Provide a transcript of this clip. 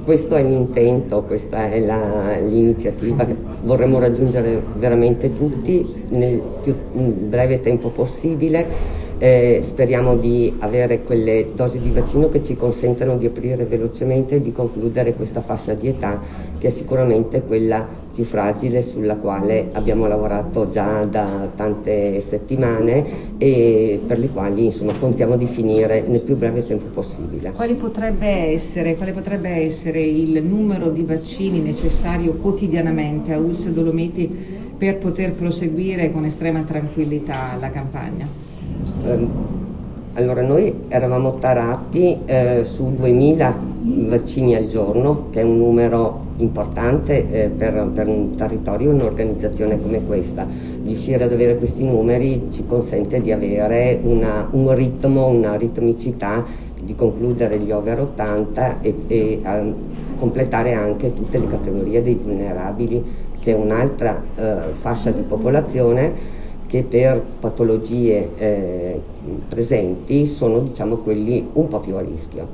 Questo è l'intento, questa è l'iniziativa. Vorremmo raggiungere veramente tutti nel più breve tempo possibile. Speriamo di avere quelle dosi di vaccino che ci consentano di aprire velocemente e di concludere questa fascia di età, che è sicuramente quella più fragile, sulla quale abbiamo lavorato già da tante settimane e per le quali contiamo di finire nel più breve tempo possibile. Quale potrebbe essere il numero di vaccini necessario quotidianamente a ULSS e Dolomiti per poter proseguire con estrema tranquillità la campagna? Allora, noi eravamo tarati su 2000 vaccini al giorno, che è un numero importante per un territorio e un'organizzazione come questa. Riuscire ad avere questi numeri ci consente di avere un ritmo, una ritmicità, di concludere gli over 80 e completare anche tutte le categorie dei vulnerabili, che è un'altra fascia di popolazione che per patologie presenti sono quelli un po' più a rischio.